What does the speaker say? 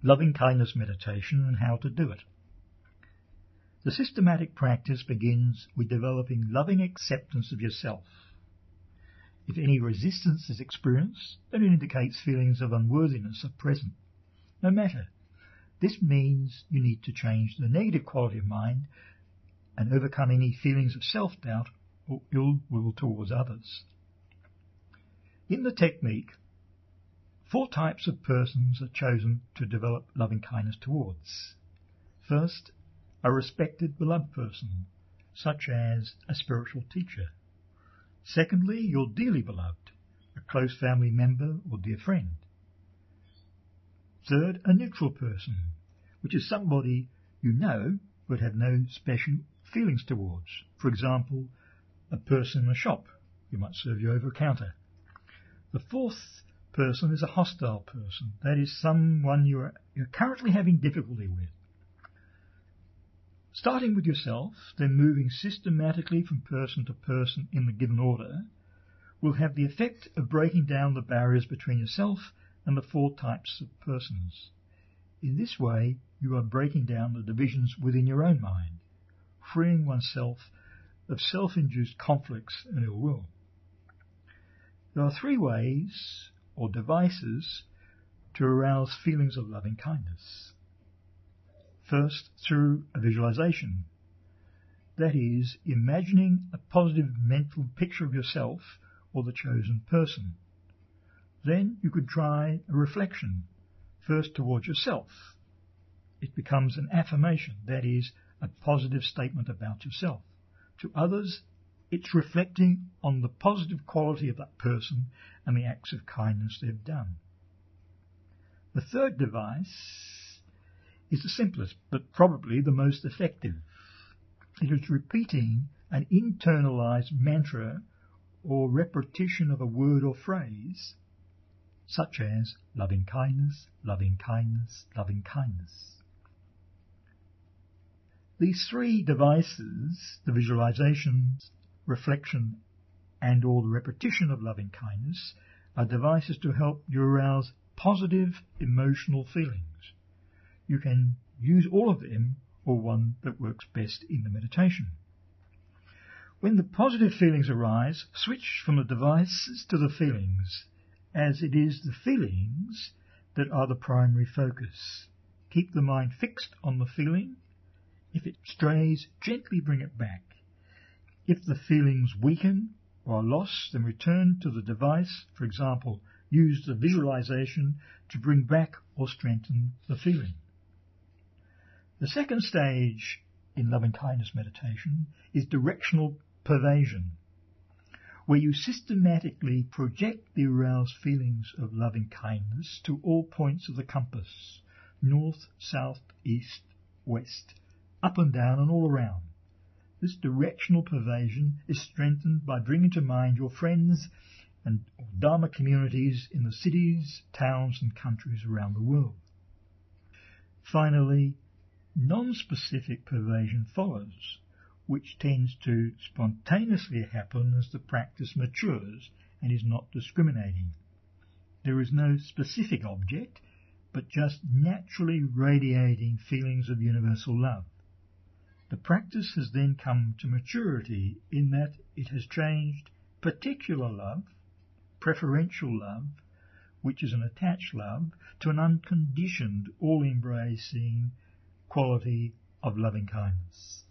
loving-kindness meditation and how to do it. The systematic practice begins with developing loving acceptance of yourself. If any resistance is experienced, then it indicates feelings of unworthiness are present. No matter. This means you need to change the negative quality of mind and overcome any feelings of self-doubt or ill will towards others. In the technique, 4 types of persons are chosen to develop loving kindness towards. First, a respected, beloved person, such as a spiritual teacher. Secondly, your dearly beloved, a close family member or dear friend. Third, a neutral person, which is somebody you know but have no special feelings towards. For example, a person in a shop who might serve you over a counter. The 4th person is a hostile person, that is someone you're currently having difficulty with. Starting with yourself, then moving systematically from person to person in the given order, will have the effect of breaking down the barriers between yourself and the 4 types of persons. In this way, you are breaking down the divisions within your own mind, freeing oneself of self-induced conflicts and ill will. There are 3 ways or devices to arouse feelings of loving kindness. First, through a visualization. That is, imagining a positive mental picture of yourself or the chosen person. Then you could try a reflection, first towards yourself. It becomes an affirmation, that is, a positive statement about yourself. To others, it's reflecting on the positive quality of that person and the acts of kindness they've done. The third device is the simplest, but probably the most effective. It is repeating an internalized mantra or repetition of a word or phrase, such as loving kindness, loving kindness, loving kindness. These 3 devices, the visualization, reflection, and or the repetition of loving kindness, are devices to help you arouse positive emotional feelings. You can use all of them or one that works best in the meditation. When the positive feelings arise, switch from the devices to the feelings, as it is the feelings that are the primary focus. Keep the mind fixed on the feeling. If it strays, gently bring it back. If the feelings weaken or are lost, then return to the device. For example, use the visualization to bring back or strengthen the feeling. The second stage in loving-kindness meditation is directional pervasion, where you systematically project the aroused feelings of loving-kindness to all points of the compass, north, south, east, west, up and down and all around. This directional pervasion is strengthened by bringing to mind your friends and Dharma communities in the cities, towns and countries around the world. Finally, non-specific pervasion follows, which tends to spontaneously happen as the practice matures and is not discriminating. There is no specific object, but just naturally radiating feelings of universal love. The practice has then come to maturity in that it has changed particular love, preferential love, which is an attached love, to an unconditioned, all-embracing quality of loving kindness.